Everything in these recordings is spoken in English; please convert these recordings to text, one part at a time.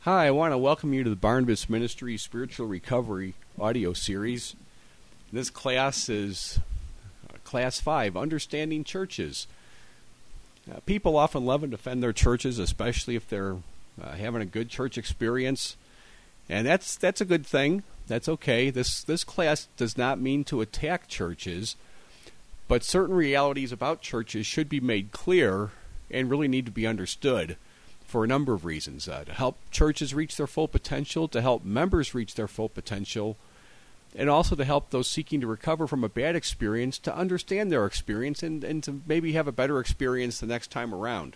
Hi, I want to welcome you to the Barnabas Ministry Spiritual Recovery audio series. This class is Class 5, Understanding Churches. People often love and defend their churches, especially if they're having a good church experience. And that's a good thing. That's okay. This class does not mean to attack churches, but certain realities about churches should be made clear and really need to be understood for a number of reasons. To help churches reach their full potential, to help members reach their full potential, and also to help those seeking to recover from a bad experience to understand their experience and to maybe have a better experience the next time around.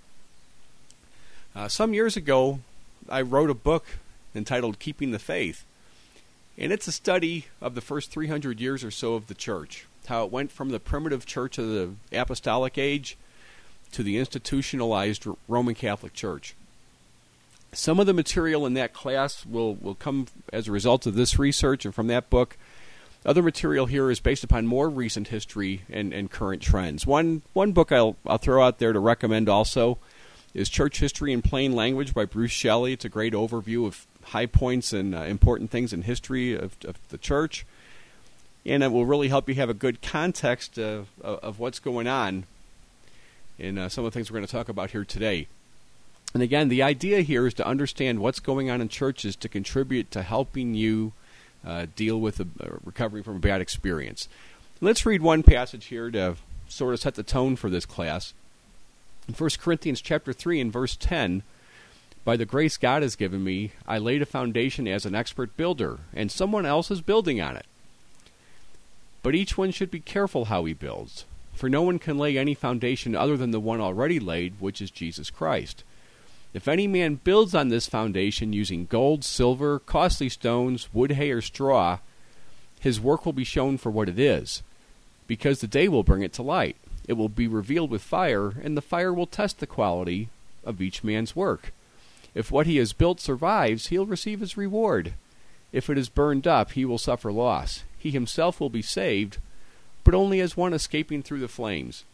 Some years ago, I wrote a book entitled Keeping the Faith, and it's a study of the first 300 years or so of the church, how it went from the primitive church of the apostolic age to the institutionalized Roman Catholic Church. Some of the material in that class will come as a result of this research and from that book. Other material here is based upon more recent history and current trends. One book I'll throw out there to recommend also is Church History in Plain Language by Bruce Shelley. It's a great overview of high points and important things in history of the church. And it will really help you have a good context of what's going on in some of the things we're going to talk about here today. And again, the idea here is to understand what's going on in churches to contribute to helping you deal with a recovery from a bad experience. Let's read one passage here to sort of set the tone for this class. In 1 Corinthians chapter 3 and verse 10, "By the grace God has given me, I laid a foundation as an expert builder, and someone else is building on it. But each one should be careful how he builds. For no one can lay any foundation other than the one already laid, which is Jesus Christ. If any man builds on this foundation using gold, silver, costly stones, wood, hay, or straw, his work will be shown for what it is, because the day will bring it to light. It will be revealed with fire, and the fire will test the quality of each man's work. If what he has built survives, he'll receive his reward. If it is burned up, he will suffer loss. He himself will be saved, but only as one escaping through the flames."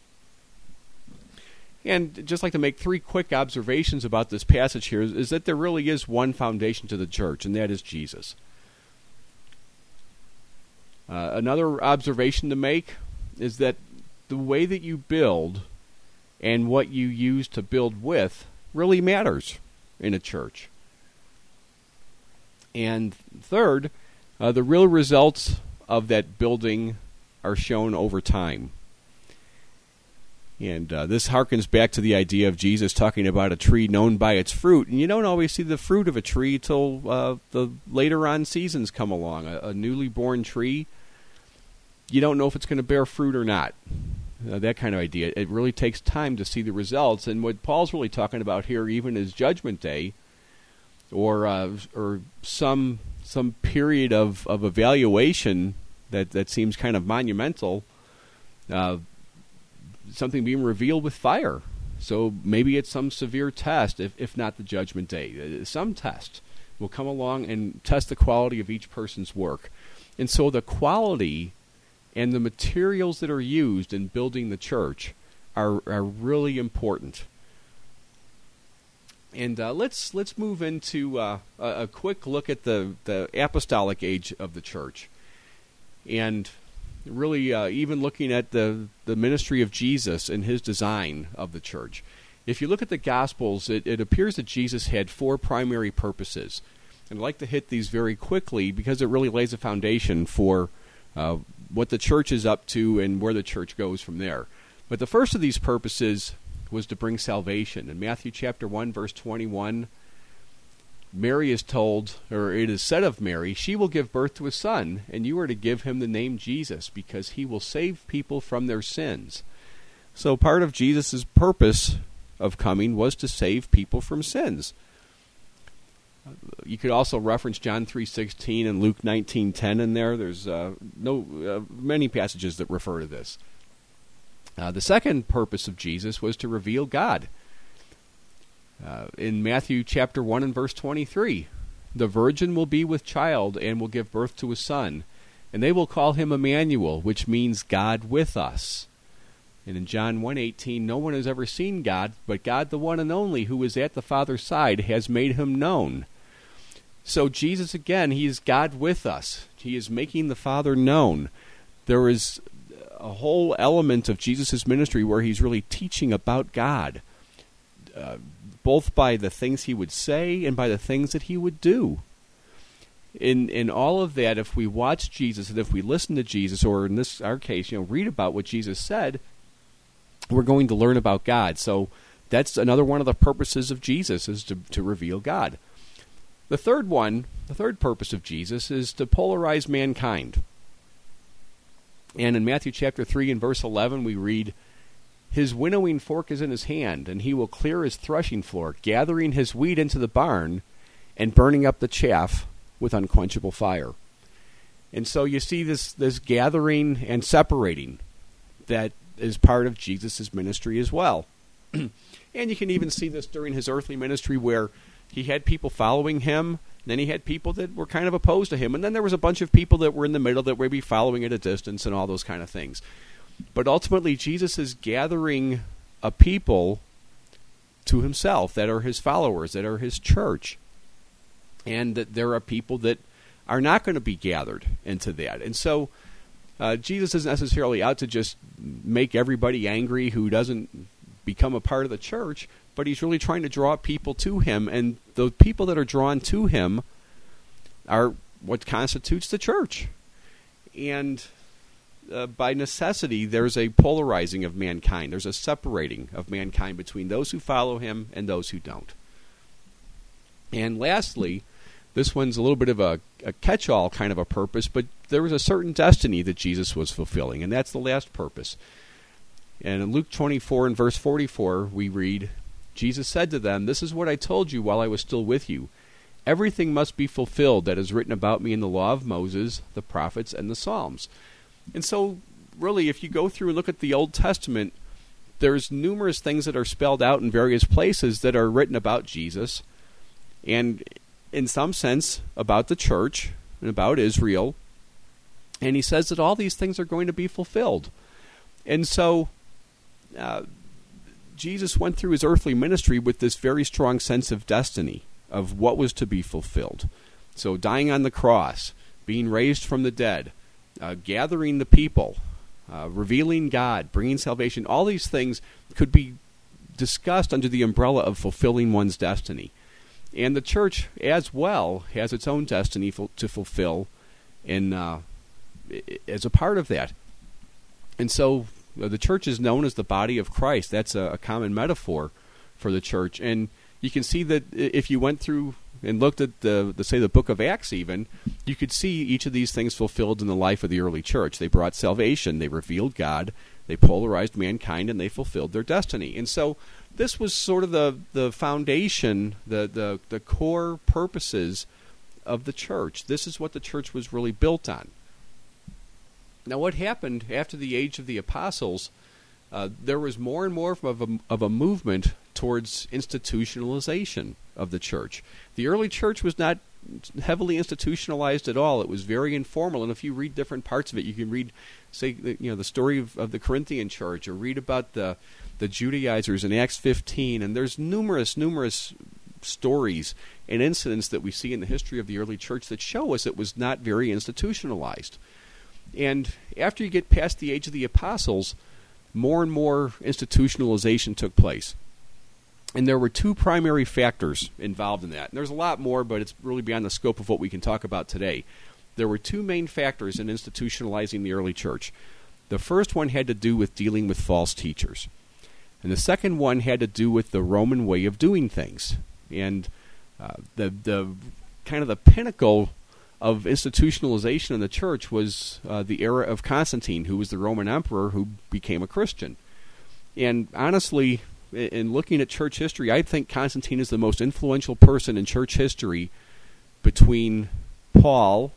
And just like to make three quick observations about this passage here is that there really is one foundation to the church, and that is Jesus. Another observation to make is that the way that you build and what you use to build with really matters in a church. And third, the real results of that building are shown over time. And this harkens back to the idea of Jesus talking about a tree known by its fruit. And you don't always see the fruit of a tree till the later on seasons come along. A newly born tree, you don't know if it's going to bear fruit or not. That kind of idea. It really takes time to see the results. And what Paul's really talking about here even is Judgment Day or some period of evaluation that seems kind of monumental, something being revealed with fire. So maybe it's some severe test, if not the Judgment Day. Some test will come along and test the quality of each person's work. And so the quality and the materials that are used in building the church are really important. And let's move into a quick look at the apostolic age of the church. And really even looking at the ministry of Jesus and his design of the church. If you look at the Gospels, it appears that Jesus had four primary purposes. And I'd like to hit these very quickly because it really lays a foundation for what the church is up to and where the church goes from there. But the first of these purposes was to bring salvation. In Matthew chapter 1, verse 21, Mary is told, or it is said of Mary, "She will give birth to a son, and you are to give him the name Jesus, because he will save people from their sins." So part of Jesus' purpose of coming was to save people from sins. You could also reference John 3:16 and Luke 19:10 in there. There's many passages that refer to this. The second purpose of Jesus was to reveal God. In Matthew chapter 1 and verse 23, "The virgin will be with child and will give birth to a son, and they will call him Emmanuel," which means God with us. And in John 1:18, no one has ever seen God, but God, the one and only, who is at the Father's side, has made him known. So Jesus, again, he is God with us. He is making the Father known. There is a whole element of Jesus' ministry where he's really teaching about God, both by the things he would say and by the things that he would do. In all of that, if we watch Jesus and if we listen to Jesus, or in our case, read about what Jesus said, we're going to learn about God. So that's another one of the purposes of Jesus, is to reveal God. The third purpose of Jesus is to polarize mankind. And in Matthew chapter 3 and verse 11, we read, "His winnowing fork is in his hand, and he will clear his threshing floor, gathering his wheat into the barn and burning up the chaff with unquenchable fire." And so you see this gathering and separating that is part of Jesus' ministry as well. And you can even see this during his earthly ministry, where he had people following him, then he had people that were kind of opposed to him, and then there was a bunch of people that were in the middle that would be following at a distance and all those kind of things. But ultimately, Jesus is gathering a people to himself that are his followers, that are his church. And that there are people that are not going to be gathered into that. And so Jesus isn't necessarily out to just make everybody angry who doesn't become a part of the church, but he's really trying to draw people to him. And the people that are drawn to him are what constitutes the church. And by necessity, there's a polarizing of mankind. There's a separating of mankind between those who follow him and those who don't. And lastly, this one's a little bit of a catch-all kind of a purpose, but there was a certain destiny that Jesus was fulfilling, and that's the last purpose. And in Luke 24 and verse 44, we read, "Jesus said to them, 'This is what I told you while I was still with you. Everything must be fulfilled that is written about me in the law of Moses, the prophets, and the Psalms.'" And so, really, if you go through and look at the Old Testament, there's numerous things that are spelled out in various places that are written about Jesus, and in some sense about the church and about Israel. And he says that all these things are going to be fulfilled. And so Jesus went through his earthly ministry with this very strong sense of destiny, of what was to be fulfilled. So dying on the cross, being raised from the dead, gathering the people, revealing God, bringing salvation, all these things could be discussed under the umbrella of fulfilling one's destiny. And the church, as well, has its own destiny to fulfill as a part of that. And so the church is known as the body of Christ. That's a common metaphor for the church. And you can see that if you went through and looked at the book of Acts even, you could see each of these things fulfilled in the life of the early church. They brought salvation, they revealed God, they polarized mankind, and they fulfilled their destiny. And so this was sort of the foundation, the core purposes of the church. This is what the church was really built on. Now, what happened after the age of the apostles, there was more and more of a movement towards institutionalization of the church. The early church was not heavily institutionalized at all. It was very informal, and if you read different parts of it, you can read, say, the story of the Corinthian church, or read about the Judaizers in Acts 15, and there's numerous stories and incidents that we see in the history of the early church that show us it was not very institutionalized. And after you get past the age of the apostles, more and more institutionalization took place. And there were two primary factors involved in that. And there's a lot more, but it's really beyond the scope of what we can talk about today. There were two main factors in institutionalizing the early church. The first one had to do with dealing with false teachers. And the second one had to do with the Roman way of doing things. And the kind of the pinnacle of institutionalization in the church was the era of Constantine, who was the Roman emperor who became a Christian. And honestly, in looking at church history, I think Constantine is the most influential person in church history between Paul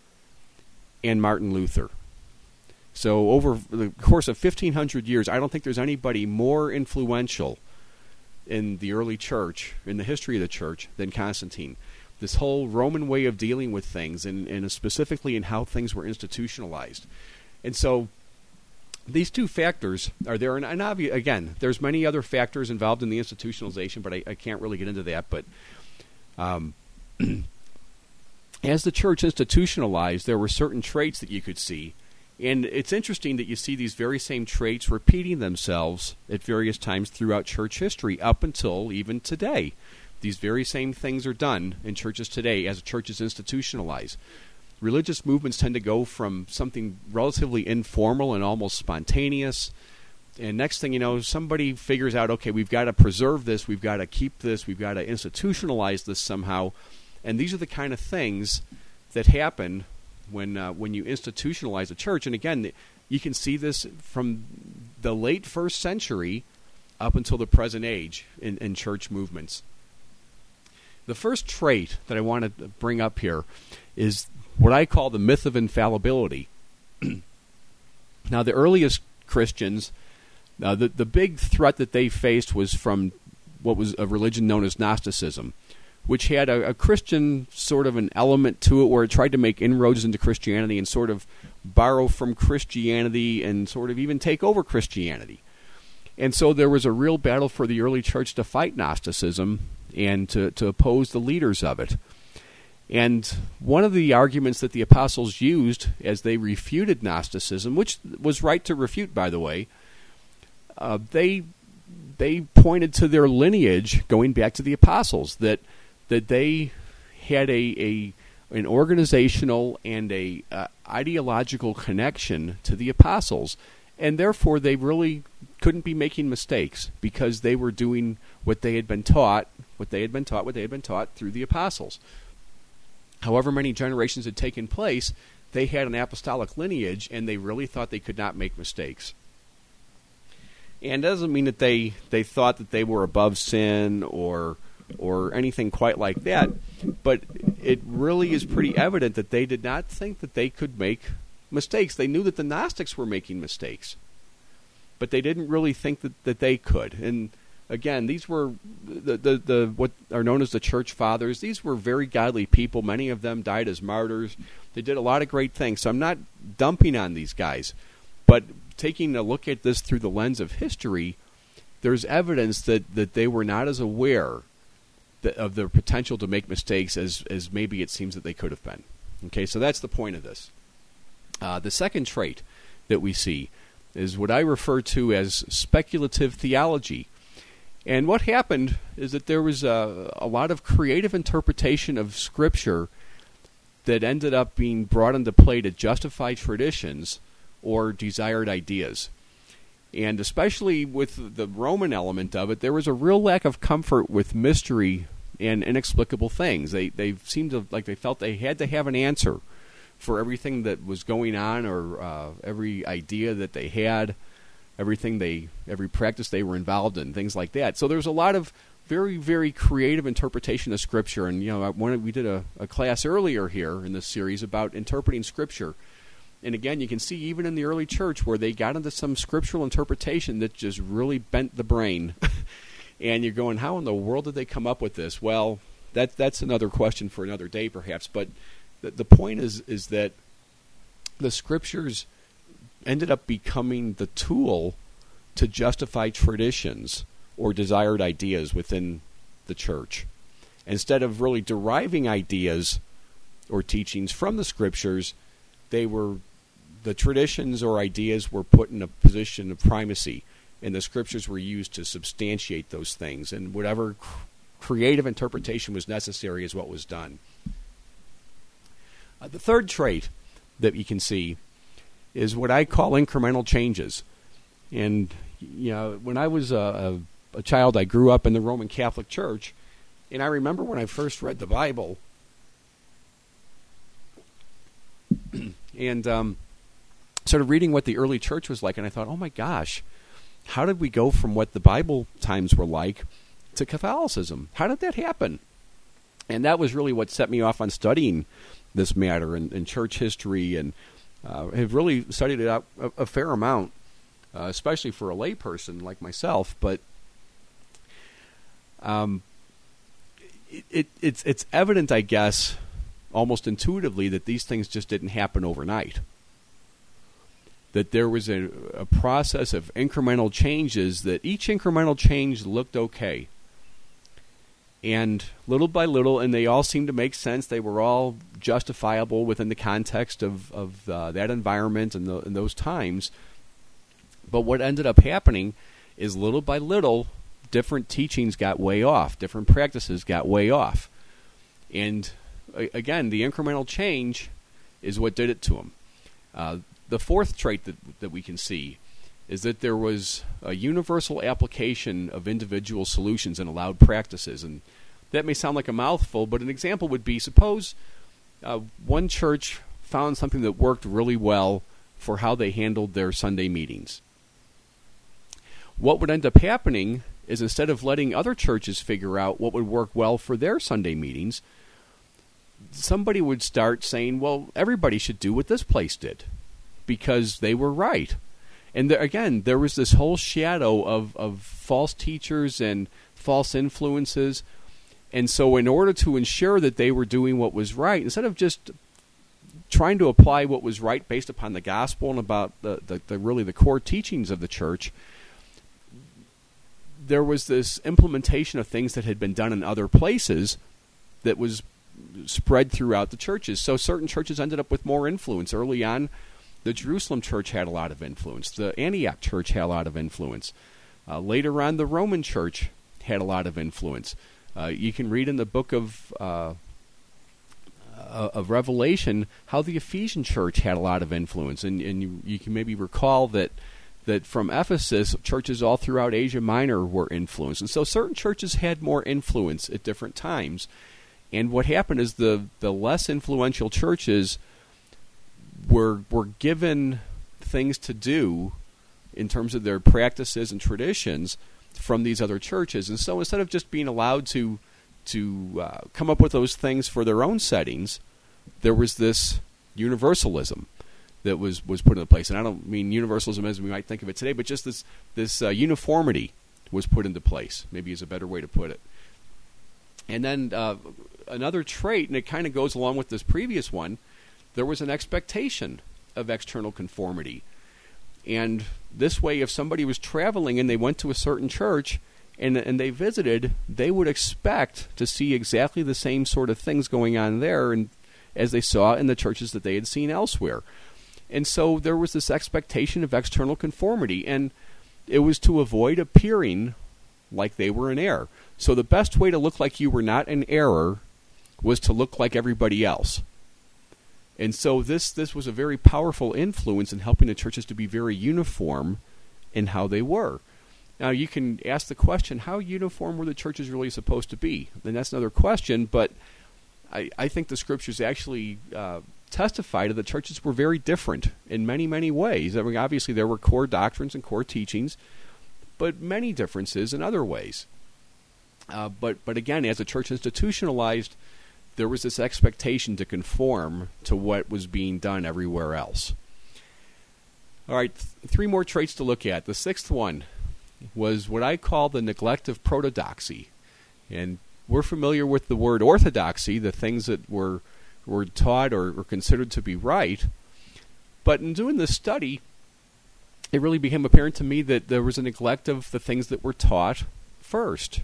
and Martin Luther. So over the course of 1,500 years, I don't think there's anybody more influential in the early church, in the history of the church, than Constantine. This whole Roman way of dealing with things, and specifically in how things were institutionalized. And so these two factors are there, and again, there's many other factors involved in the institutionalization, but I can't really get into that. But as the church institutionalized, there were certain traits that you could see, and it's interesting that you see these very same traits repeating themselves at various times throughout church history up until even today. These very same things are done in churches today as churches institutionalize. Religious movements tend to go from something relatively informal and almost spontaneous, and next thing you know, somebody figures out, okay, we've got to preserve this, we've got to keep this, we've got to institutionalize this somehow. And these are the kind of things that happen when you institutionalize a church. And again, you can see this from the late first century up until the present age in church movements. The first trait that I want to bring up here is what I call the myth of infallibility. Now, the earliest Christians, the big threat that they faced was from what was a religion known as Gnosticism, which had a Christian sort of an element to it where it tried to make inroads into Christianity and sort of borrow from Christianity and sort of even take over Christianity. And so there was a real battle for the early church to fight Gnosticism and to oppose the leaders of it. And one of the arguments that the apostles used as they refuted Gnosticism, which was right to refute, by the way, they pointed to their lineage going back to the apostles, that they had an organizational and a ideological connection to the apostles, and therefore they really couldn't be making mistakes because they were doing what they had been taught through the apostles. However many generations had taken place, they had an apostolic lineage, and they really thought they could not make mistakes. And it doesn't mean that they thought that they were above sin or anything quite like that, but it really is pretty evident that they did not think that they could make mistakes. They knew that the Gnostics were making mistakes, but they didn't really think that they could. And again, these were the what are known as the church fathers. These were very godly people. Many of them died as martyrs. They did a lot of great things. So I'm not dumping on these guys, but taking a look at this through the lens of history, there's evidence that they were not as aware of their potential to make mistakes as maybe it seems that they could have been. Okay, so that's the point of this. The second trait that we see is what I refer to as speculative theology. And what happened is that there was a lot of creative interpretation of Scripture that ended up being brought into play to justify traditions or desired ideas. And especially with the Roman element of it, there was a real lack of comfort with mystery and inexplicable things. They seemed to like they felt they had to have an answer for everything that was going on, or every idea that they had, every practice they were involved in, things like that. So there's a lot of very, very creative interpretation of Scripture. And we did a class earlier here in this series about interpreting Scripture. And again, you can see even in the early church where they got into some scriptural interpretation that just really bent the brain. And you're going, how in the world did they come up with this? Well, that's another question for another day, perhaps. But the point is that the Scriptures ended up becoming the tool to justify traditions or desired ideas within the church. Instead of really deriving ideas or teachings from the Scriptures, the traditions or ideas were put in a position of primacy, and the Scriptures were used to substantiate those things, and whatever creative interpretation was necessary is what was done. The third trait that you can see is what I call incremental changes. And when I was a child, I grew up in the Roman Catholic Church, and I remember when I first read the Bible, and started reading what the early church was like, and I thought, oh my gosh, how did we go from what the Bible times were like to Catholicism? How did that happen? And that was really what set me off on studying this matter in church history, and have really studied it out a fair amount, especially for a layperson like myself. But it's evident, I guess, almost intuitively that these things just didn't happen overnight. that there was a process of incremental changes, that each incremental change looked okay. And little by little, and they all seemed to make sense. They were all justifiable within the context of that environment and those times. But what ended up happening is little by little, different teachings got way off. Different practices got way off. And again, the incremental change is what did it to them. The fourth trait that we can see is that there was a universal application of individual solutions and allowed practices. And that may sound like a mouthful, but an example would be, suppose one church found something that worked really well for how they handled their Sunday meetings. What would end up happening is, instead of letting other churches figure out what would work well for their Sunday meetings, somebody would start saying, well, everybody should do what this place did, because they were right. And again, there was this whole shadow of false teachers and false influences. And so in order to ensure that they were doing what was right, instead of just trying to apply what was right based upon the gospel and about the core teachings of the church, there was this implementation of things that had been done in other places that was spread throughout the churches. So certain churches ended up with more influence. Early on, the Jerusalem church had a lot of influence. The Antioch church had a lot of influence. Later on, the Roman church had a lot of influence. You can read in the book of Revelation how the Ephesian church had a lot of influence. And you can maybe recall that from Ephesus, churches all throughout Asia Minor were influenced. And so certain churches had more influence at different times. And what happened is the less influential churches were given things to do in terms of their practices and traditions from these other churches. And so instead of just being allowed to come up with those things for their own settings, there was this universalism that was put into place. And I don't mean universalism as we might think of it today, but just this uniformity was put into place, maybe is a better way to put it. And then another trait, and it kind of goes along with this previous one, there was an expectation of external conformity. And this way, if somebody was traveling and they went to a certain church and they visited, they would expect to see exactly the same sort of things going on there and as they saw in the churches that they had seen elsewhere. And so there was this expectation of external conformity, and it was to avoid appearing like they were in error. So the best way to look like you were not in error was to look like everybody else. And so this was a very powerful influence in helping the churches to be very uniform in how they were. Now you can ask the question, how uniform were the churches really supposed to be? And that's another question, but I think the scriptures actually testify that the churches were very different in many, many ways. I mean, obviously there were core doctrines and core teachings, but many differences in other ways. But again, as the church institutionalized, there was this expectation to conform to what was being done everywhere else. All right, three more traits to look at. The sixth one was what I call the neglect of protodoxy. And we're familiar with the word orthodoxy, the things that were taught or considered to be right. But in doing this study, it really became apparent to me that there was a neglect of the things that were taught first.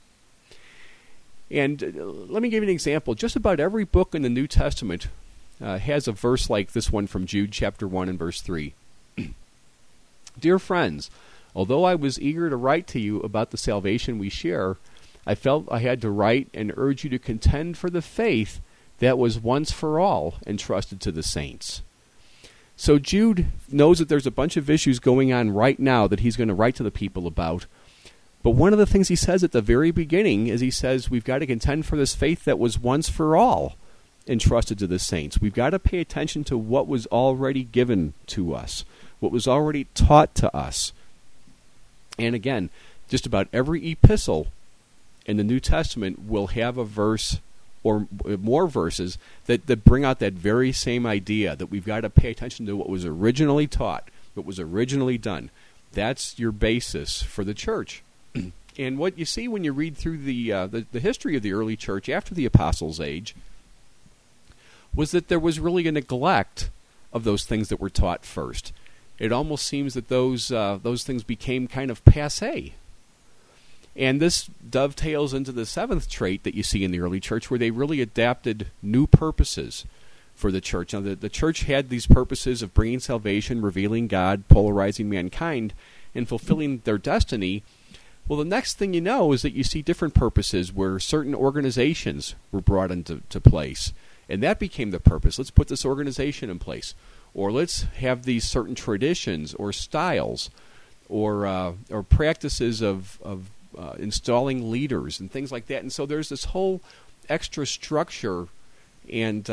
And let me give you an example. Just about every book in the New Testament has a verse like this one from Jude chapter 1 and verse 3. Dear friends, although I was eager to write to you about the salvation we share, I felt I had to write and urge you to contend for the faith that was once for all entrusted to the saints. So Jude knows that there's a bunch of issues going on right now that he's going to write to the people about. But one of the things he says at the very beginning is he says we've got to contend for this faith that was once for all entrusted to the saints. We've got to pay attention to what was already given to us, what was already taught to us. And again, just about every epistle in the New Testament will have a verse or more verses that bring out that very same idea, that we've got to pay attention to what was originally taught, what was originally done. That's your basis for the church. And what you see when you read through the history of the early church after the Apostles' age was that there was really a neglect of those things that were taught first. it almost seems that those things became kind of passé. And this dovetails into the seventh trait that you see in the early church, where they really adapted new purposes for the church. Now, the church had these purposes of bringing salvation, revealing God, polarizing mankind, and fulfilling their destiny. Well, the next thing you know is that you see different purposes where certain organizations were brought into place. And that became the purpose. Let's put this organization in place. Or let's have these certain traditions or styles or practices of installing leaders and things like that. And so there's this whole extra structure and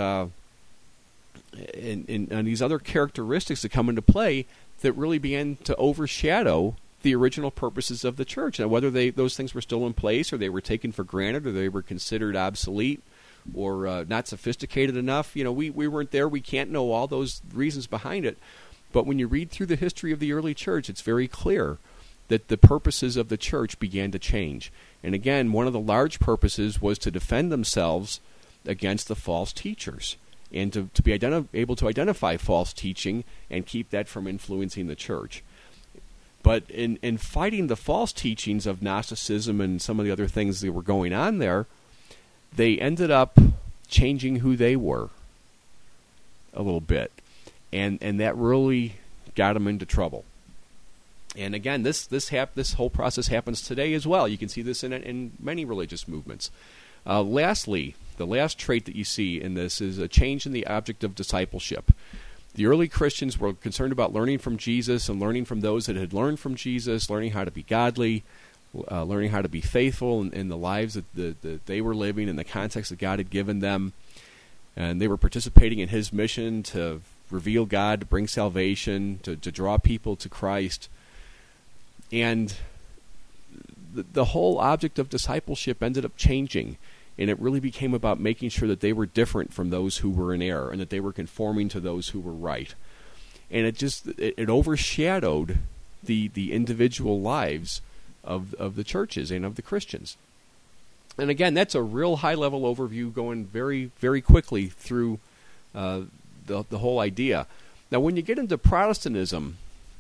these other characteristics that come into play that really began to overshadow the original purposes of the church. Now, whether those things were still in place, or they were taken for granted, or they were considered obsolete, or not sophisticated enough, we weren't there. We can't know all those reasons behind it. But when you read through the history of the early church, it's very clear that the purposes of the church began to change. And again, one of the large purposes was to defend themselves against the false teachers, and to be able to identify false teaching and keep that from influencing the church. But in fighting the false teachings of Gnosticism and some of the other things that were going on there, they ended up changing who they were a little bit. And that really got them into trouble. And again, this whole process happens today as well. You can see this in many religious movements. Lastly, the last trait that you see in this is a change in the object of discipleship. The early Christians were concerned about learning from Jesus and learning from those that had learned from Jesus, learning how to be godly, learning how to be faithful in the lives that they were living in the context that God had given them. And they were participating in His mission to reveal God, to bring salvation, to draw people to Christ. And the whole object of discipleship ended up changing, and it really became about making sure that they were different from those who were in error, and that they were conforming to those who were right. And it overshadowed the individual lives of the churches and of the Christians. And again, that's a real high-level overview going very, very quickly through the whole idea. Now, when you get into Protestantism,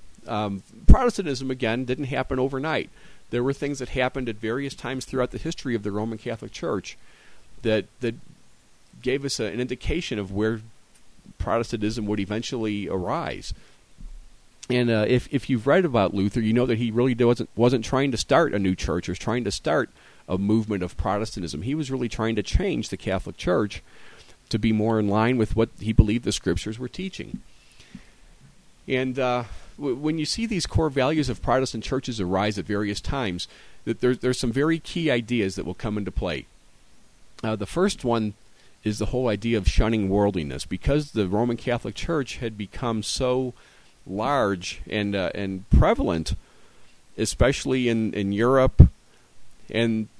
again, didn't happen overnight. There were things that happened at various times throughout the history of the Roman Catholic Church that gave us an indication of where Protestantism would eventually arise. And if you've read about Luther, you know that he really wasn't trying to start a new church or trying to start a movement of Protestantism. He was really trying to change the Catholic Church to be more in line with what he believed the Scriptures were teaching. And when you see these core values of Protestant churches arise at various times, that there's some very key ideas that will come into play. The first one is the whole idea of shunning worldliness. Because the Roman Catholic Church had become so large and prevalent, especially in Europe, and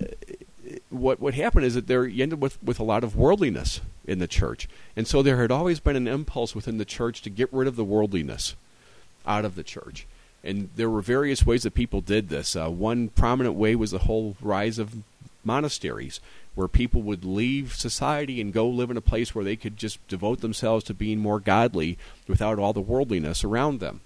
what happened is that you ended with a lot of worldliness in the church. And so there had always been an impulse within the church to get rid of the worldliness out of the church. And there were various ways that people did this. One prominent way was the whole rise of monasteries, where people would leave society and go live in a place where they could just devote themselves to being more godly without all the worldliness around them.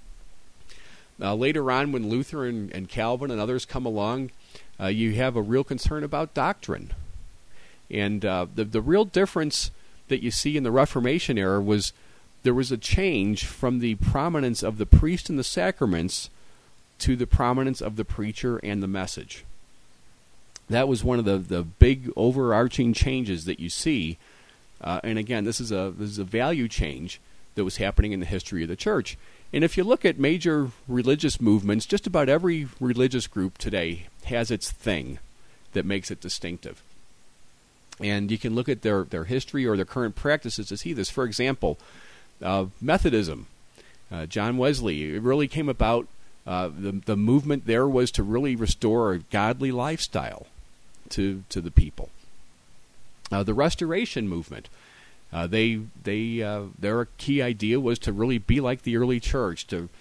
Later on, when Luther and Calvin and others come along, you have a real concern about doctrine. And the real difference that you see in the Reformation era was there was a change from the prominence of the priest and the sacraments to the prominence of the preacher and the message. That was one of the big overarching changes that you see. And again, this is a value change that was happening in the history of the church. And if you look at major religious movements, just about every religious group today has its thing that makes it distinctive. And you can look at their history or their current practices to see this. For example, Methodism, John Wesley, it really came about, the movement there was to really restore a godly lifestyle to the people. The Restoration movement, their key idea was to really be like the early church, to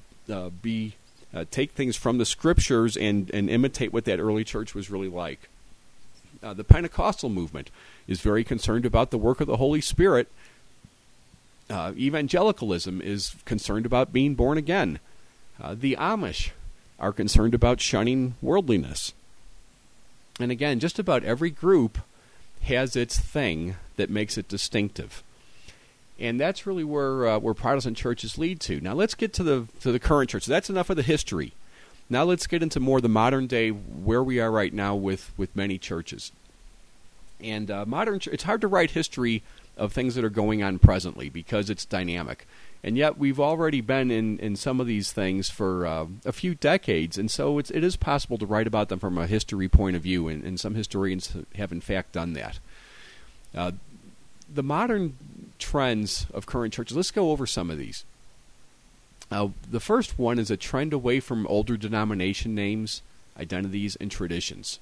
take things from the Scriptures and imitate what that early church was really like. The Pentecostal movement is very concerned about the work of the Holy Spirit Evangelicalism is concerned about being born again. The Amish are concerned about shunning worldliness. And again, just about every group has its thing that makes it distinctive. And that's really where Protestant churches lead to. Now let's get to the current church. So that's enough of the history. Now let's get into more the modern day, where we are right now with many churches. And it's hard to write history of things that are going on presently because it's dynamic. And yet we've already been in some of these things for a few decades, and so it is possible to write about them from a history point of view, and some historians have in fact done that. The modern trends of current churches, let's go over some of these. The first one is a trend away from older denomination names, identities, and traditions.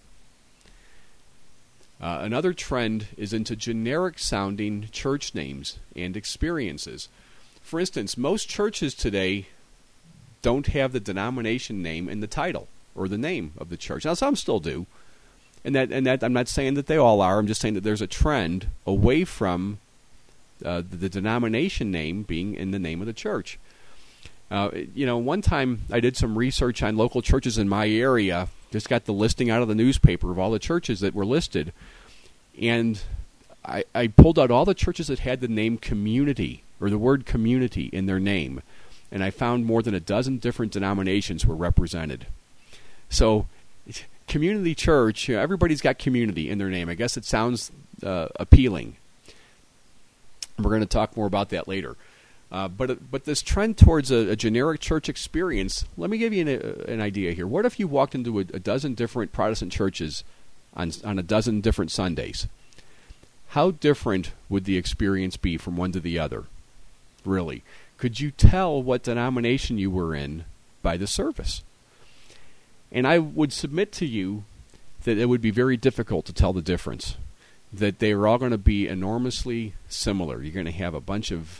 Another trend is into generic-sounding church names and experiences. For instance, most churches today don't have the denomination name in the title or the name of the church. Now, some still do, and that I'm not saying that they all are. I'm just saying that there's a trend away from the denomination name being in the name of the church. One time I did some research on local churches in my area. Just got the listing out of the newspaper of all the churches that were listed, and I pulled out all the churches that had the name community or the word community in their name, and I found more than a dozen different denominations were represented. So, community church, everybody's got community in their name. I guess it sounds appealing. We're going to talk more about that later. But this trend towards a generic church experience, let me give you an idea here. What if you walked into a dozen different Protestant churches on a dozen different Sundays? How different would the experience be from one to the other? Really? Could you tell what denomination you were in by the service? And I would submit to you that it would be very difficult to tell the difference, that they are all going to be enormously similar. You're going to have a bunch of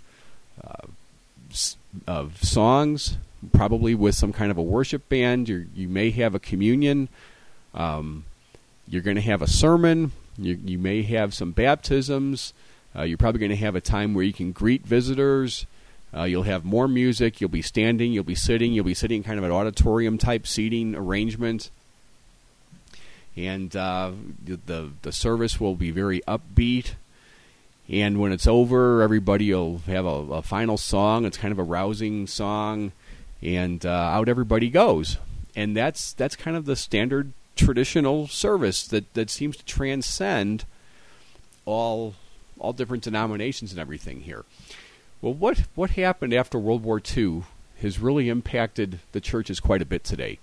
songs, probably with some kind of a worship band. You may have a communion. You're going to have a sermon. You may have some baptisms. You're probably going to have a time where you can greet visitors. You'll have more music. You'll be standing. You'll be sitting. You'll be sitting in kind of an auditorium-type seating arrangement. And the service will be very upbeat. And when it's over, everybody will have a final song. It's kind of a rousing song. And out everybody goes. And that's kind of the standard traditional service that seems to transcend all different denominations and everything here. Well, what happened after World War II has really impacted the churches quite a bit today.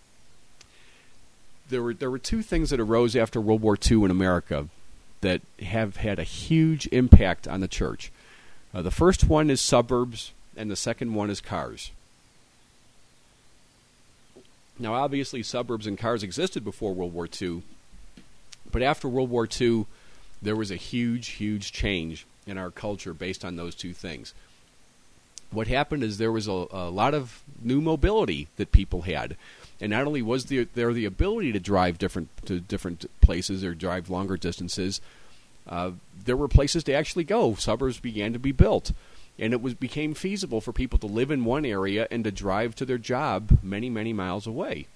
There were two things that arose after World War II in America that have had a huge impact on the church. The first one is suburbs, and the second one is cars. Now, obviously, suburbs and cars existed before World War II, but after World War II, there was a huge, huge change in our culture based on those two things. What happened is there was a lot of new mobility that people had. And not only was there the ability to drive to different places or drive longer distances, there were places to actually go. Suburbs began to be built. And it became feasible for people to live in one area and to drive to their job many, many miles away.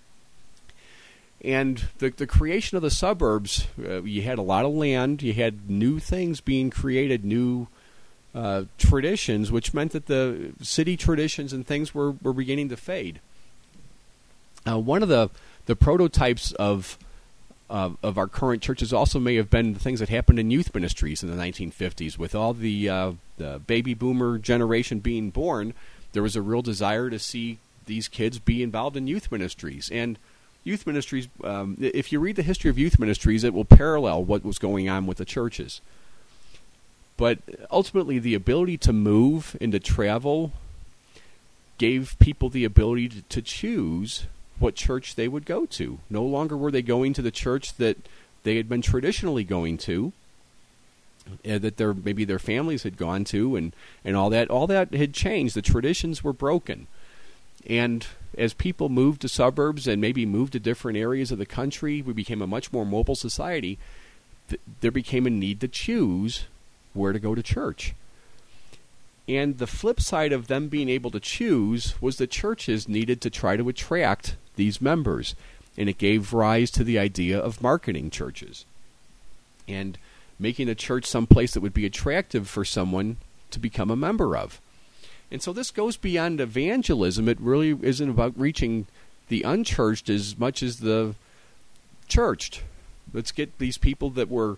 And the creation of the suburbs, you had a lot of land, you had new things being created, new traditions, which meant that the city traditions and things were beginning to fade. One of the prototypes of our current churches also may have been the things that happened in youth ministries in the 1950s. With all the baby boomer generation being born, there was a real desire to see these kids be involved in youth ministries. And youth ministries, if you read the history of youth ministries, it will parallel what was going on with the churches. But ultimately, the ability to move and to travel gave people the ability to choose what church they would go to. No longer were they going to the church that they had been traditionally going to, that maybe their families had gone to, and all that. All that had changed. The traditions were broken. And as people moved to suburbs and maybe moved to different areas of the country, we became a much more mobile society. There became a need to choose where to go to church. And the flip side of them being able to choose was the churches needed to try to attract these members. And it gave rise to the idea of marketing churches and making a church someplace that would be attractive for someone to become a member of. And so this goes beyond evangelism. It really isn't about reaching the unchurched as much as the churched. Let's get these people that were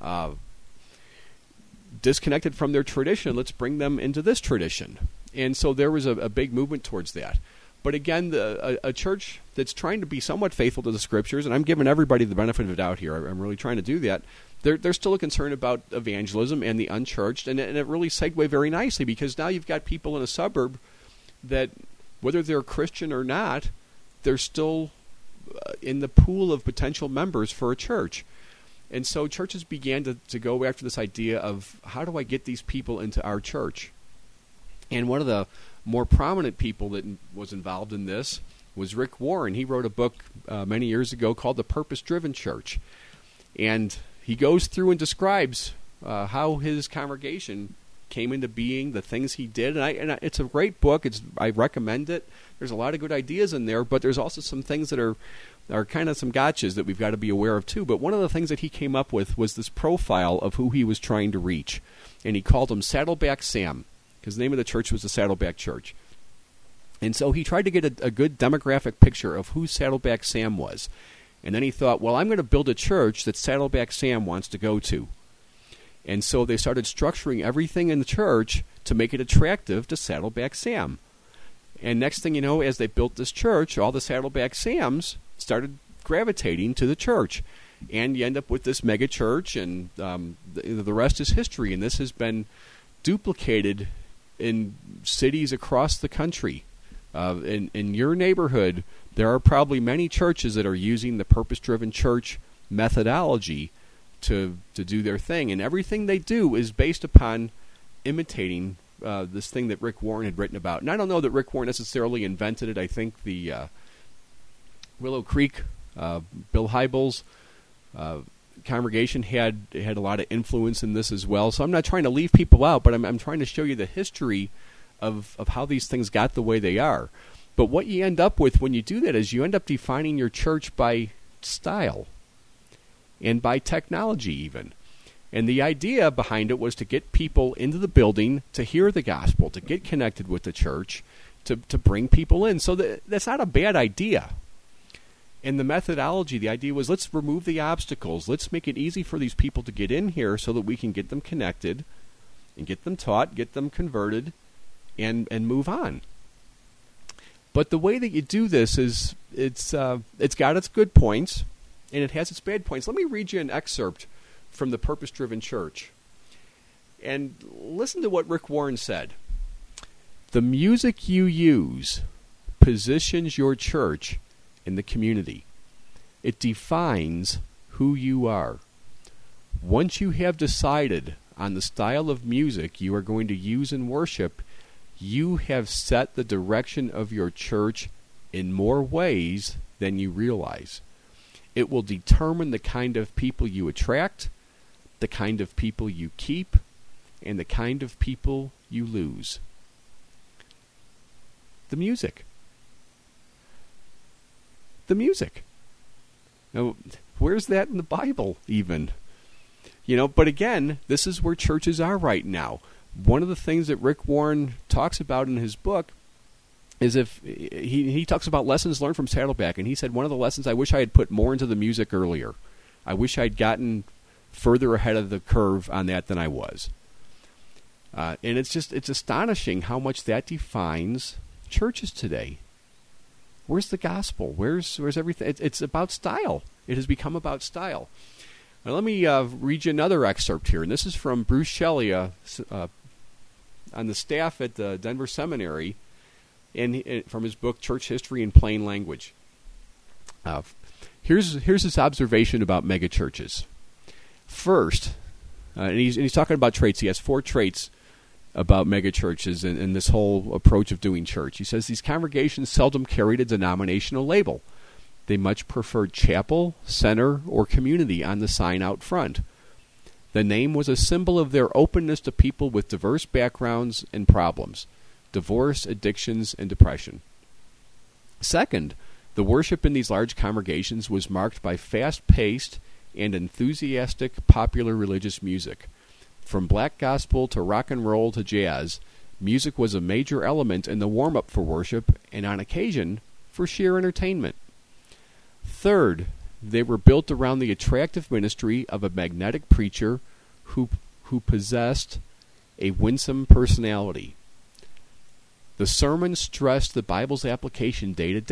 disconnected from their tradition. Let's bring them into this tradition. And so there was a big movement towards that. But again, a church that's trying to be somewhat faithful to the Scriptures, and I'm giving everybody the benefit of the doubt here, I'm really trying to do that, they're still a concern about evangelism and the unchurched, and it really segued very nicely, because now you've got people in a suburb that, whether they're Christian or not, they're still in the pool of potential members for a church. And so churches began to go after this idea of, how do I get these people into our church? And one of the more prominent people that was involved in this was Rick Warren. He wrote a book many years ago called The Purpose-Driven Church. And he goes through and describes how his congregation came into being, the things he did. And it's a great book. I recommend it. There's a lot of good ideas in there, but there's also some things that are kind of some gotchas that we've got to be aware of too. But one of the things that he came up with was this profile of who he was trying to reach. And he called him Saddleback Sam, because the name of the church was the Saddleback Church. And so he tried to get a good demographic picture of who Saddleback Sam was. And then he thought, well, I'm going to build a church that Saddleback Sam wants to go to. And so they started structuring everything in the church to make it attractive to Saddleback Sam. And next thing you know, as they built this church, all the Saddleback Sams started gravitating to the church. And you end up with this mega church, and the rest is history. And this has been duplicated in cities across the country. In your neighborhood, there are probably many churches that are using the purpose-driven church methodology to do their thing. And everything they do is based upon imitating this thing that Rick Warren had written about. And I don't know that Rick Warren necessarily invented it. I think the Willow Creek, Bill Hybels congregation had a lot of influence in this as well. So I'm not trying to leave people out, but I'm trying to show you the history of how these things got the way they are. But what you end up with when you do that is you end up defining your church by style and by technology even. And the idea behind it was to get people into the building to hear the gospel, to get connected with the church, to bring people in. So that's not a bad idea. And the methodology, the idea was, let's remove the obstacles. Let's make it easy for these people to get in here so that we can get them connected and get them taught, get them converted, and move on. But the way that you do this is it's got its good points and it has its bad points. Let me read you an excerpt from the Purpose-Driven Church. And listen to what Rick Warren said. The music you use positions your church in the community. It defines who you are. Once you have decided on the style of music you are going to use in worship, you have set the direction of your church in more ways than you realize. It will determine the kind of people you attract, the kind of people you keep, and the kind of people you lose. The music. The music. Now, where's that in the Bible even? But again, this is where churches are right now. One of the things that Rick Warren talks about in his book is if he talks about lessons learned from Saddleback, and he said one of the lessons, I wish I had put more into the music earlier. I wish I'd gotten further ahead of the curve on that than I was. And it's astonishing how much that defines churches today. Where's the gospel? Where's everything? It's about style. It has become about style. Now let me read you another excerpt here, and this is from Bruce Shelley, on the staff at the Denver Seminary, and from his book Church History in Plain Language. Here's his observation about megachurches. First, and he's talking about traits. He has 4 traits about megachurches and this whole approach of doing church. He says these congregations seldom carried a denominational label. They much preferred chapel, center, or community on the sign out front. The name was a symbol of their openness to people with diverse backgrounds and problems: divorce, addictions, and depression. Second, the worship in these large congregations was marked by fast-paced and enthusiastic popular religious music. From black gospel to rock and roll to jazz, music was a major element in the warm-up for worship and, on occasion, for sheer entertainment. Third, they were built around the attractive ministry of a magnetic preacher who possessed a winsome personality. The sermon stressed the Bible's application to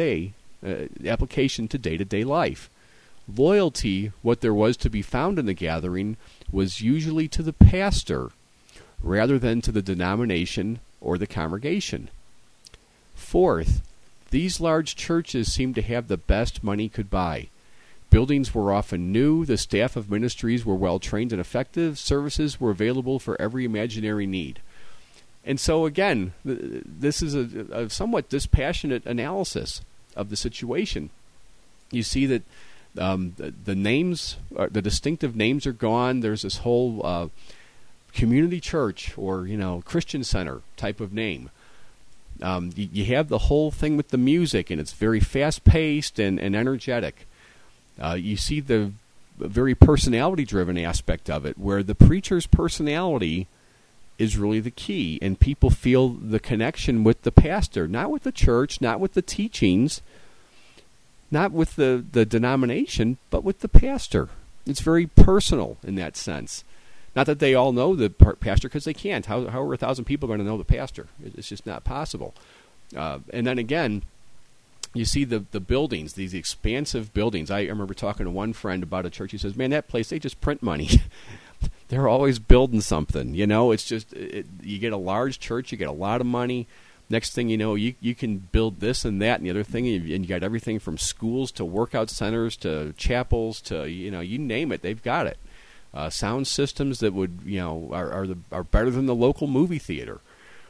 day-to-day life. Loyalty, what there was to be found in the gathering, was usually to the pastor rather than to the denomination or the congregation. Fourth, these large churches seemed to have the best money could buy. Buildings were often new, the staff of ministries were well trained and effective, services were available for every imaginary need. And so again, this is a somewhat dispassionate analysis of the situation. You see that the names, the distinctive names are gone. There's this whole community church or Christian center type of name. You have the whole thing with the music, and it's very fast-paced and energetic. You see the very personality-driven aspect of it, where the preacher's personality is really the key, and people feel the connection with the pastor, not with the church, not with the teachings, not with the denomination, but with the pastor. It's very personal in that sense. Not that they all know the pastor, because they can't. How are 1,000 people going to know the pastor? It's just not possible. And then again, you see the buildings, these expansive buildings. I remember talking to one friend about a church. He says, man, that place, they just print money. They're always building something. It's just, you get a large church, you get a lot of money. Next thing you know, you can build this and that and the other thing, and you got everything from schools to workout centers to chapels to, you name it, they've got it. Sound systems that would, are better than the local movie theater.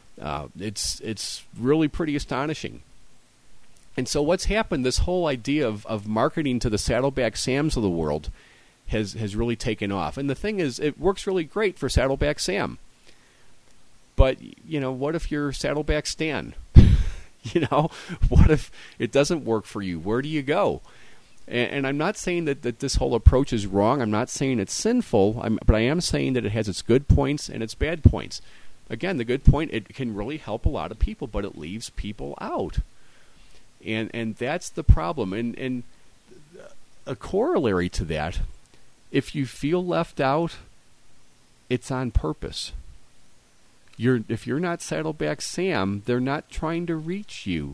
It's really pretty astonishing. And so what's happened, this whole idea of marketing to the Saddleback Sams of the world has really taken off. And the thing is, it works really great for Saddleback Sam. But, what if you're Saddleback Stan? What if it doesn't work for you? Where do you go? And I'm not saying that this whole approach is wrong. I'm not saying it's sinful. But I am saying that it has its good points and its bad points. Again, the good point, it can really help a lot of people, but it leaves people out. And that's the problem. And a corollary to that, if you feel left out, it's on purpose. If you're not Saddleback Sam, they're not trying to reach you.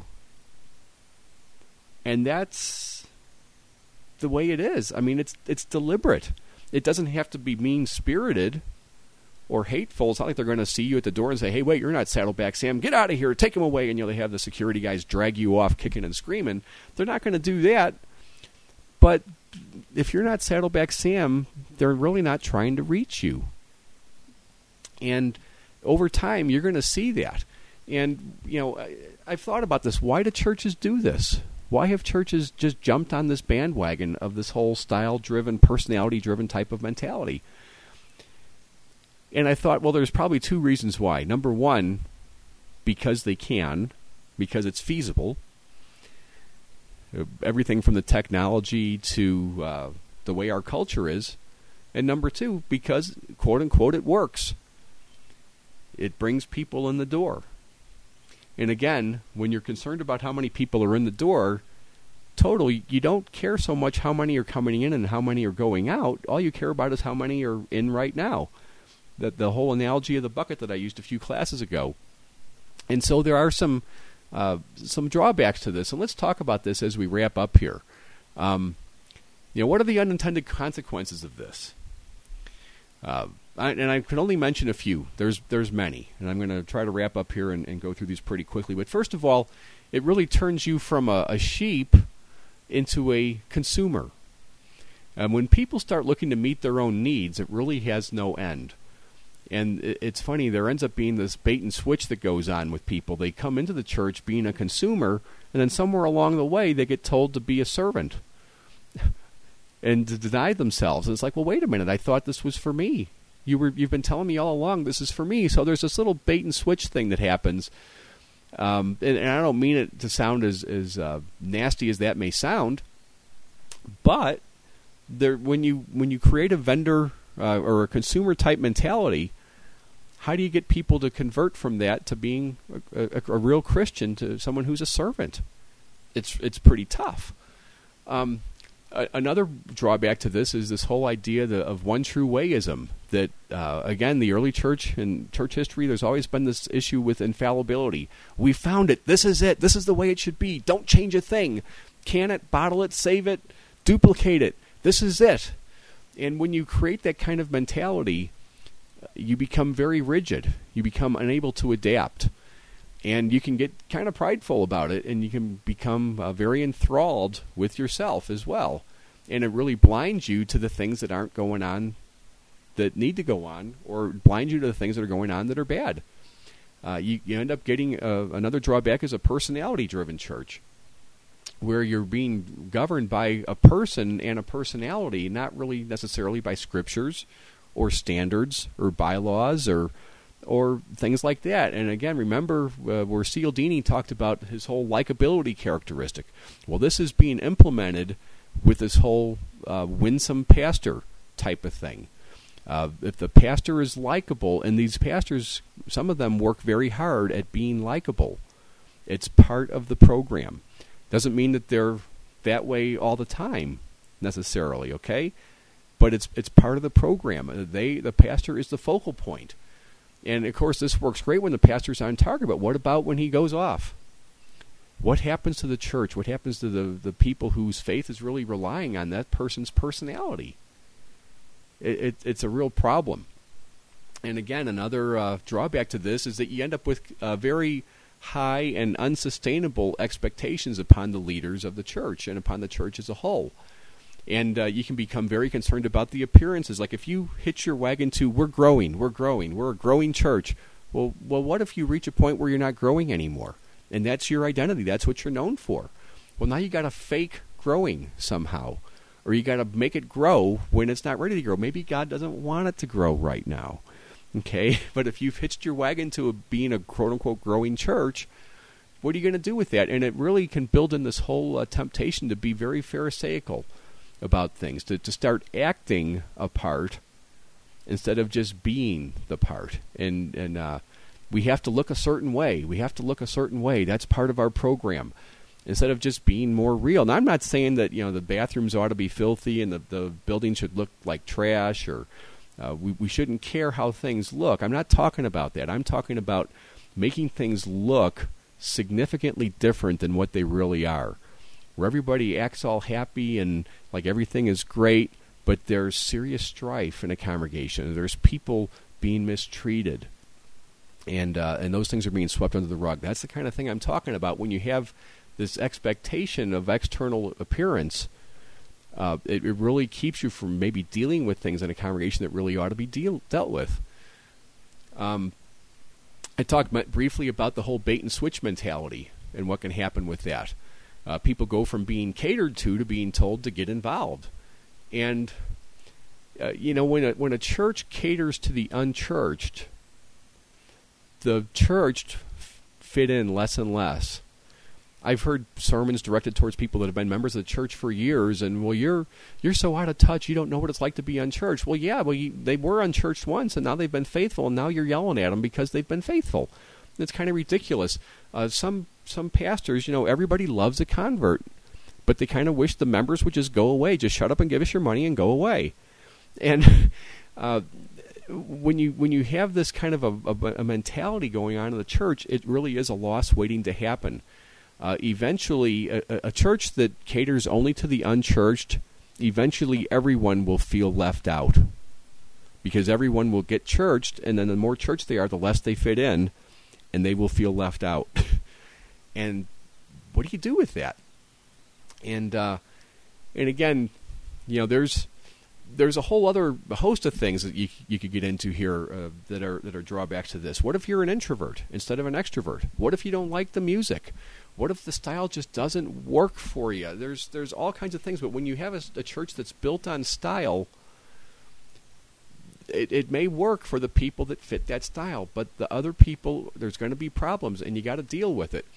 And that's the way it is. I mean, it's deliberate. It doesn't have to be mean-spirited or hateful. It's not like they're going to see you at the door and say, hey, wait, you're not Saddleback Sam. Get out of here. Take him away. And they have the security guys drag you off kicking and screaming. They're not going to do that. But if you're not Saddleback Sam, they're really not trying to reach you. And over time, you're going to see that. And, I've thought about this. Why do churches do this? Why have churches just jumped on this bandwagon of this whole style-driven, personality-driven type of mentality? And I thought, well, there's probably two reasons why. Number one, because they can, because it's feasible. Everything from the technology to the way our culture is. And number two, because, quote-unquote, it works. It brings people in the door. And again, when you're concerned about how many people are in the door, total, you don't care so much how many are coming in and how many are going out. All you care about is how many are in right now. The whole analogy of the bucket that I used a few classes ago. And so there are some drawbacks to this. And let's talk about this as we wrap up here. What are the unintended consequences of this? And I can only mention a few. There's many. And I'm going to try to wrap up here and go through these pretty quickly. But first of all, it really turns you from a sheep into a consumer. When people start looking to meet their own needs, it really has no end. And it's funny, there ends up being this bait and switch that goes on with people. They come into the church being a consumer, and then somewhere along the way they get told to be a servant and to deny themselves. And it's like, well, wait a minute, I thought this was for me. You've been telling me all along this is for me. So there's this little bait and switch thing that happens. And I don't mean it to sound as nasty as that may sound, but when you create a vendor or a consumer type mentality, how do you get people to convert from that to being a real Christian, to someone who's a servant? It's pretty tough. Another drawback to this is this whole idea of one true wayism. That again, the early church and church history, there's always been this issue with infallibility. We found it. This is it. This is the way it should be. Don't change a thing. Can it, bottle it, save it, duplicate it. This is it. And when you create that kind of mentality, you become very rigid. You become unable to adapt. And you can get kind of prideful about it, and you can become very enthralled with yourself as well. And it really blinds you to the things that aren't going on that need to go on, or blinds you to the things that are going on that are bad. You end up getting another drawback is a personality-driven church, where you're being governed by a person and a personality, not really necessarily by scriptures or standards or bylaws or things like that. And again, remember where Cialdini talked about his whole likability characteristic. Well, this is being implemented with this whole winsome pastor type of thing. If the pastor is likable, and these pastors, some of them work very hard at being likable. It's part of the program. Doesn't mean that they're that way all the time, necessarily, okay? But it's part of the program. The pastor is the focal point. And, of course, this works great when the pastor's on target, but what about when he goes off? What happens to the church? What happens to the people whose faith is really relying on that person's personality? It's a real problem. And, again, another drawback to this is that you end up with very high and unsustainable expectations upon the leaders of the church and upon the church as a whole. And you can become very concerned about the appearances. Like if you hitch your wagon to, we're growing, we're a growing church. Well, what if you reach a point where you're not growing anymore? And that's your identity. That's what you're known for. Well, now you got to fake growing somehow. Or you got to make it grow when it's not ready to grow. Maybe God doesn't want it to grow right now. Okay? But if you've hitched your wagon to being a quote-unquote growing church, what are you going to do with that? And it really can build in this whole temptation to be very pharisaical about things, to start acting a part instead of just being the part. And we have to look a certain way. That's part of our program. Instead of just being more real. Now, I'm not saying that the bathrooms ought to be filthy and the building should look like trash, or we shouldn't care how things look. I'm not talking about that. I'm talking about making things look significantly different than what they really are, where everybody acts all happy and like everything is great, but there's serious strife in a congregation. There's people being mistreated, and those things are being swept under the rug. That's the kind of thing I'm talking about. When you have this expectation of external appearance, it really keeps you from maybe dealing with things in a congregation that really ought to be dealt with. I talked briefly about the whole bait and switch mentality and what can happen with that. People go from being catered to being told to get involved. And, when a church caters to the unchurched, the church fit in less and less. I've heard sermons directed towards people that have been members of the church for years, and, well, you're so out of touch, you don't know what it's like to be unchurched. Well, yeah, they were unchurched once, and now they've been faithful, and now you're yelling at them because they've been faithful. It's kind of ridiculous. Some pastors, everybody loves a convert, but they kind of wish the members would just go away, just shut up and give us your money and go away. And when you have this kind of a mentality going on in the church, it really is a loss waiting to happen. Eventually, a church that caters only to the unchurched, eventually everyone will feel left out, because everyone will get churched, and then the more church they are, the less they fit in, and they will feel left out. And what do you do with that? And again, there's a whole other host of things that you could get into here that are drawbacks to this. What if you're an introvert instead of an extrovert? What if you don't like the music? What if the style just doesn't work for you? There's all kinds of things. But when you have a church that's built on style, it may work for the people that fit that style, but the other people, there's going to be problems, and you got to deal with it.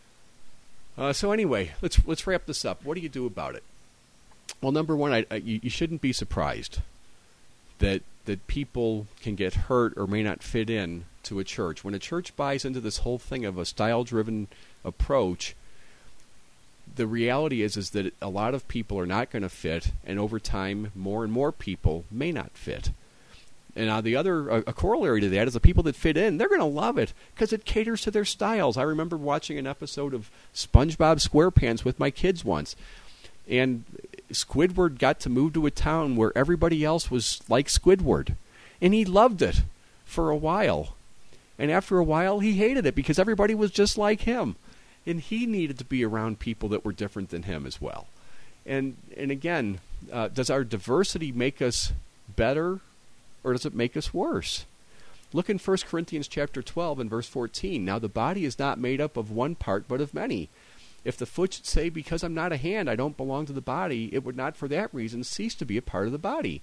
So anyway, let's wrap this up. What do you do about it? Well, number one, you shouldn't be surprised that people can get hurt or may not fit in to a church. When a church buys into this whole thing of a style-driven approach, the reality is that a lot of people are not going to fit, and over time, more and more people may not fit. And a corollary to that is the people that fit in, they're going to love it because it caters to their styles. I remember watching an episode of SpongeBob SquarePants with my kids once, and Squidward got to move to a town where everybody else was like Squidward, and he loved it for a while. And after a while, he hated it because everybody was just like him. And he needed to be around people that were different than him as well. And again, does our diversity make us better, or does it make us worse? Look in 1 Corinthians chapter 12 and verse 14. Now the body is not made up of one part, but of many. If the foot should say, because I'm not a hand, I don't belong to the body, it would not for that reason cease to be a part of the body.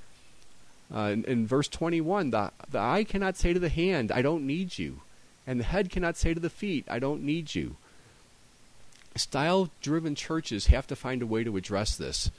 In verse 21, the eye cannot say to the hand, I don't need you. And the head cannot say to the feet, I don't need you. Style-driven churches have to find a way to address this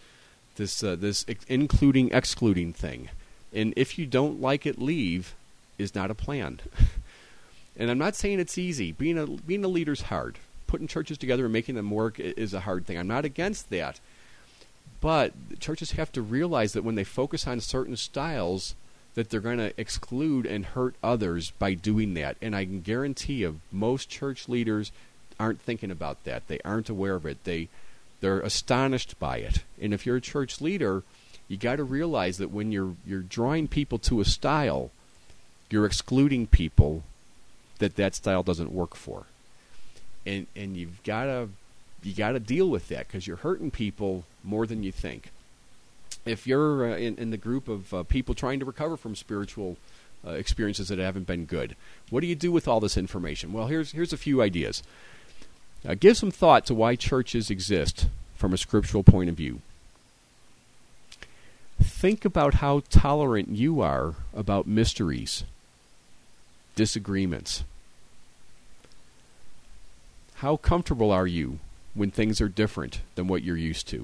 including, excluding thing. And if you don't like it, leave is not a plan. And I'm not saying it's easy. Being a leader's hard. Putting churches together and making them work is a hard thing. I'm not against that. But churches have to realize that when they focus on certain styles, that they're going to exclude and hurt others by doing that. And I can guarantee you, most church leaders aren't thinking about that. They aren't aware of it. They're astonished by it. And if you're a church leader, you got to realize that when you're drawing people to a style, you're excluding people that style doesn't work for. And you've got to deal with that because you're hurting people more than you think. If you're in the group of people trying to recover from spiritual experiences that haven't been good, what do you do with all this information? Well, here's a few ideas. Give some thought to why churches exist from a scriptural point of view. Think about how tolerant you are about mysteries, disagreements. How comfortable are you when things are different than what you're used to?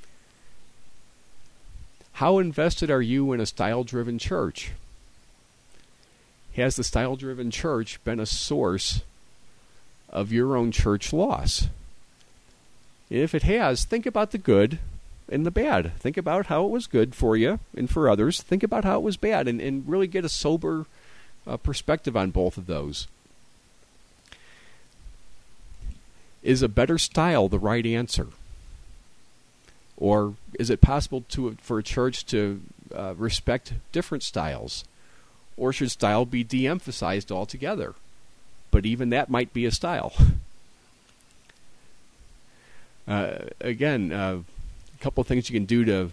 How invested are you in a style-driven church? Has the style-driven church been a source of your own church loss? If it has, think about the good and the bad. Think about how it was good for you and for others. Think about how it was bad and really get a sober perspective on both of those. Is a better style the right answer? Or is it possible for a church to respect different styles? Or should style be de-emphasized altogether? But even that might be a style. Again, a couple of things you can do to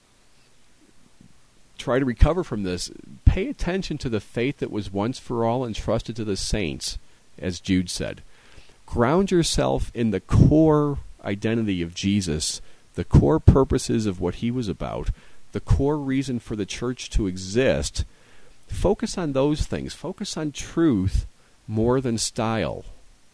try to recover from this. Pay attention to the faith that was once for all entrusted to the saints, as Jude said. Ground yourself in the core identity of Jesus, the core purposes of what he was about, the core reason for the church to exist. Focus on those things. Focus on truth more than style.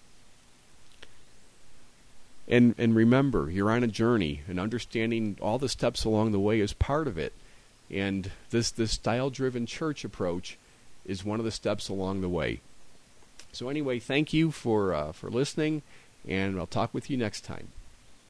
And remember, you're on a journey, and understanding all the steps along the way is part of it. And this style-driven church approach is one of the steps along the way. So anyway, thank you for listening, and I'll talk with you next time.